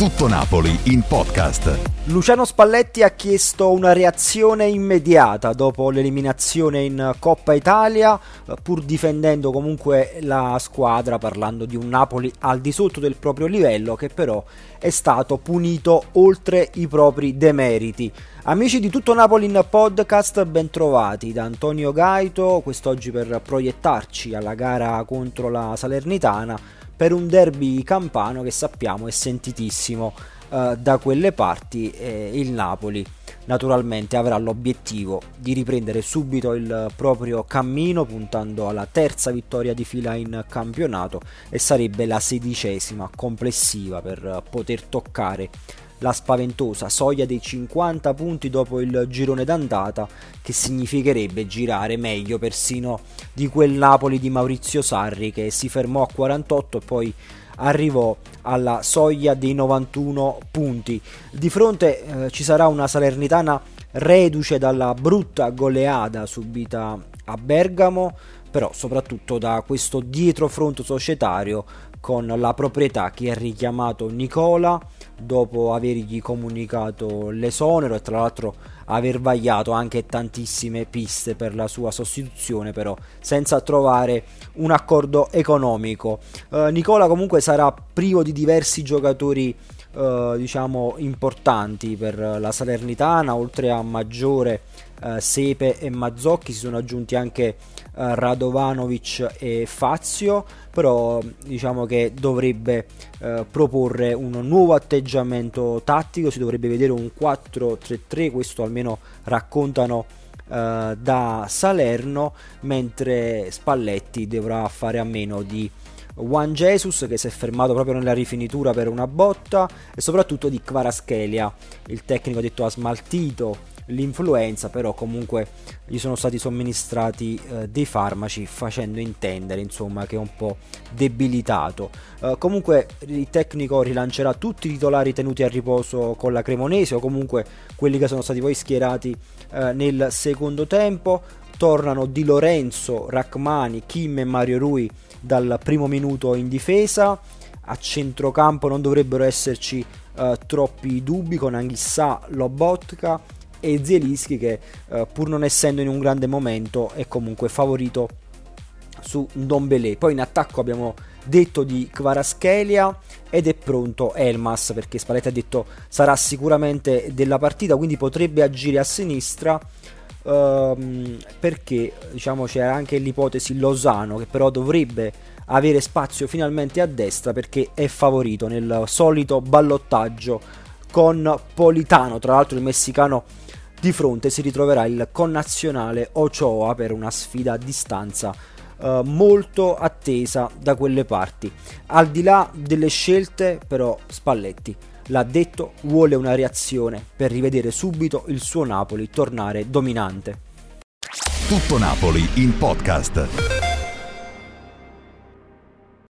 Tutto Napoli in podcast. Luciano Spalletti ha chiesto una reazione immediata dopo l'eliminazione in Coppa Italia, pur difendendo comunque la squadra, parlando di un Napoli al di sotto del proprio livello che però è stato punito oltre i propri demeriti. Amici di Tutto Napoli in podcast, bentrovati da Antonio Gaito, quest'oggi per proiettarci alla gara contro la Salernitana, per un derby campano che sappiamo è sentitissimo da quelle parti. Il Napoli naturalmente avrà l'obiettivo di riprendere subito il proprio cammino, puntando alla terza vittoria di fila in campionato, e sarebbe la 16ª complessiva per poter toccare la spaventosa soglia dei 50 punti dopo il girone d'andata, che significherebbe girare meglio persino di quel Napoli di Maurizio Sarri, che si fermò a 48 e poi arrivò alla soglia dei 91 punti. Di fronte ci sarà una Salernitana reduce dalla brutta goleada subita a Bergamo, però soprattutto da questo dietrofront societario, con la proprietà che ha richiamato Nicola dopo avergli comunicato l'esonero e tra l'altro aver vagliato anche tantissime piste per la sua sostituzione, però senza trovare un accordo economico. Nicola comunque sarà privo di diversi giocatori diciamo importanti per la Salernitana. Oltre a Maggiore, Sepe e Mazzocchi si sono aggiunti anche Radovanovic e Fazio, però diciamo che dovrebbe proporre un nuovo atteggiamento tattico, si dovrebbe vedere un 4-3-3, questo almeno raccontano da Salerno, mentre Spalletti dovrà fare a meno di Juan Jesus, che si è fermato proprio nella rifinitura per una botta, e soprattutto di Kvaratskhelia. Il tecnico ha detto ha smaltito l'influenza, però comunque gli sono stati somministrati dei farmaci, facendo intendere insomma che è un po' debilitato. Comunque il tecnico rilancerà tutti i titolari tenuti a riposo con la Cremonese, o comunque quelli che sono stati poi schierati nel secondo tempo. Tornano Di Lorenzo, Rachmani, Kim e Mario Rui dal primo minuto in difesa. A centrocampo non dovrebbero esserci troppi dubbi, con Anghissà, Lobotka e Zielinski, che pur non essendo in un grande momento è comunque favorito su Ndombele. Poi in attacco abbiamo detto di Kvaratskhelia ed è pronto Elmas, perché Spalletti ha detto sarà sicuramente della partita, quindi potrebbe agire a sinistra, perché diciamo c'è anche l'ipotesi Lozano, che però dovrebbe avere spazio finalmente a destra perché è favorito nel solito ballottaggio con Politano. Tra l'altro il messicano di fronte si ritroverà il connazionale Ochoa per una sfida a distanza molto attesa da quelle parti. Al di là delle scelte, però, Spalletti l'ha detto, vuole una reazione per rivedere subito il suo Napoli tornare dominante. Tutto Napoli in podcast.